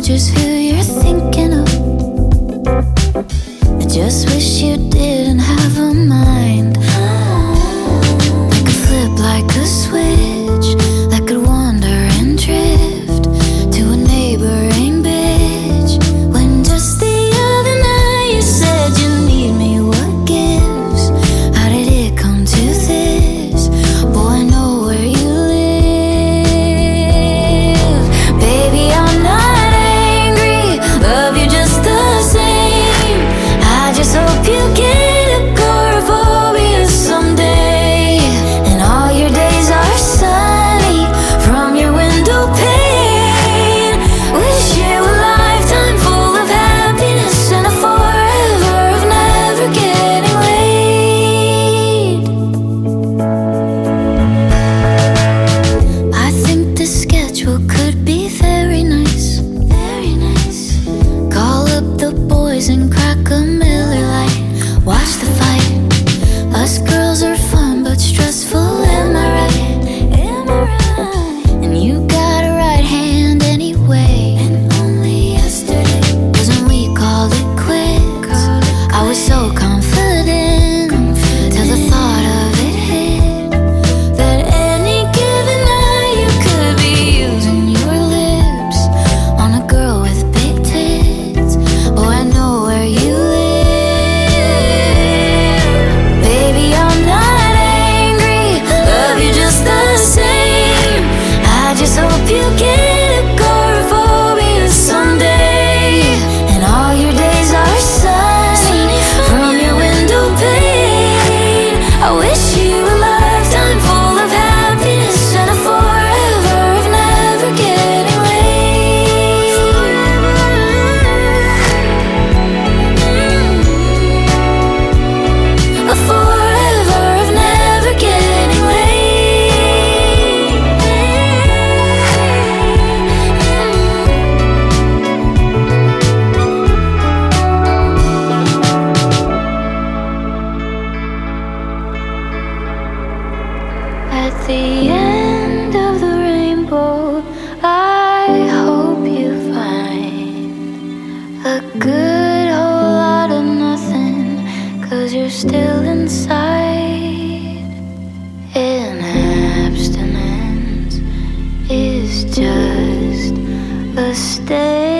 just who you're thinking of. I just wish you didn't have a mind. Like a flip, like a switch, that could wander and drift to a neighboring bitch. When just the other night you said you need me, what gives? How did it come to this? Boy, I know where you live. Baby, I'm not angry, love you just the same. I just hope you get agoraphobia someday, and all your days are sunny from your window pane. Wish you a lifetime full of happiness and a forever of never getting laid. I think this schedule could be very nice, very nice. Call up the boys and crack a Miller Lite, watch the fight. Us girls are fun but stressful, am I right? Am I right? And you got a right hand anyway. And only yesterday was when we called it quits. I was so confident till the thought of it hit, that any given night you could be using your lips on a girl with big tits. Oh, I know where you live. Baby, I'm not angry, love you just the same. I just hope you get agoraphobia someday, and all your days are sunny from your window pane. I wish you a lifetime full of happiness and a forever of never getting laid. A forever of never getting laid. At the end of the rainbow, I hope you find a good whole lot of nothing, 'cause you're still inside. And abstinence is just a state